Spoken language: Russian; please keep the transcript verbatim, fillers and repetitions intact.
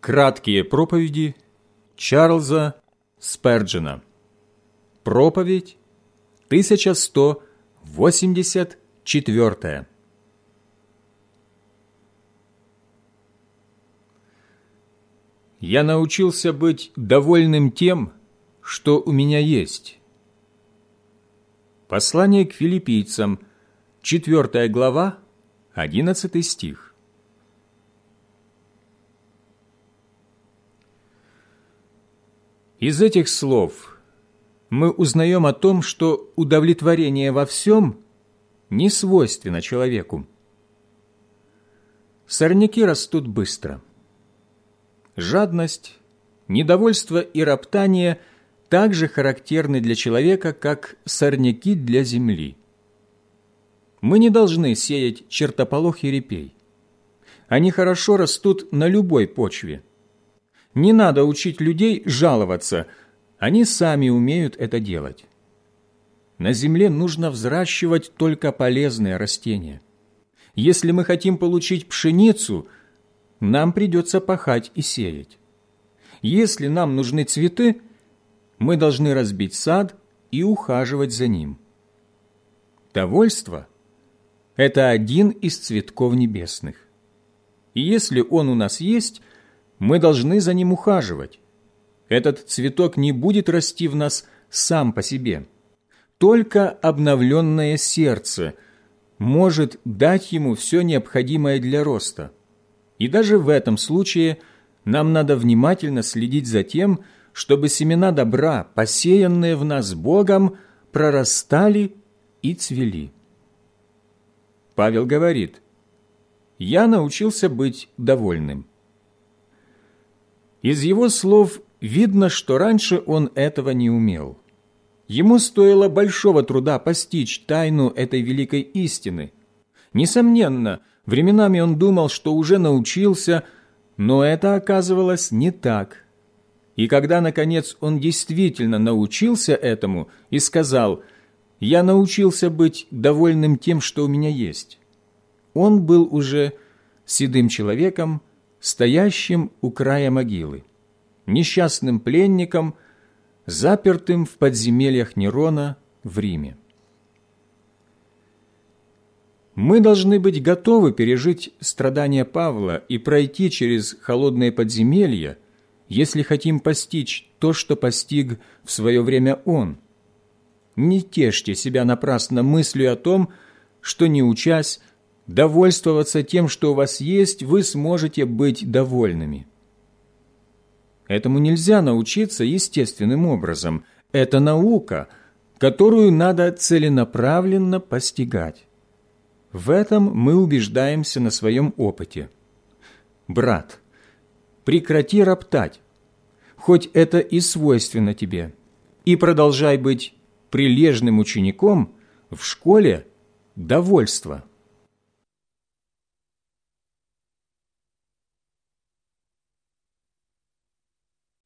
Краткие проповеди Чарльза Сперджена. Проповедь тысяча сто восемьдесят четвёртая. Я научился быть довольным тем, что у меня есть. Послание к филиппийцам, четвёртая глава, одиннадцатый стих. Из этих слов мы узнаем о том, что удовлетворение во всем не свойственно человеку. Сорняки растут быстро. Жадность, недовольство и роптание также характерны для человека, как сорняки для земли. Мы не должны сеять чертополох и репей. Они хорошо растут на любой почве. Не надо учить людей жаловаться, они сами умеют это делать. На земле нужно взращивать только полезные растения. Если мы хотим получить пшеницу, нам придется пахать и сеять. Если нам нужны цветы, мы должны разбить сад и ухаживать за ним. Довольство – это один из цветков небесных. И если он у нас есть, мы должны за ним ухаживать. Этот цветок не будет расти в нас сам по себе. Только обновленное сердце может дать ему все необходимое для роста. И даже в этом случае нам надо внимательно следить за тем, чтобы семена добра, посеянные в нас Богом, прорастали и цвели. Павел говорит: «Я научился быть довольным». Из его слов видно, что раньше он этого не умел. Ему стоило большого труда постичь тайну этой великой истины. Несомненно, временами он думал, что уже научился, но это оказывалось не так. И когда, наконец, он действительно научился этому и сказал: «Я научился быть довольным тем, что у меня есть», он был уже седым человеком, стоящим у края могилы, несчастным пленником, запертым в подземельях Нерона в Риме. Мы должны быть готовы пережить страдания Павла и пройти через холодные подземелья, если хотим постичь то, что постиг в свое время он. Не тешьте себя напрасно мыслью о том, что, не учась, довольствоваться тем, что у вас есть, вы сможете быть довольными. Этому нельзя научиться естественным образом. Это наука, которую надо целенаправленно постигать. В этом мы убеждаемся на своем опыте. Брат, прекрати роптать, хоть это и свойственно тебе, и продолжай быть прилежным учеником в школе довольства.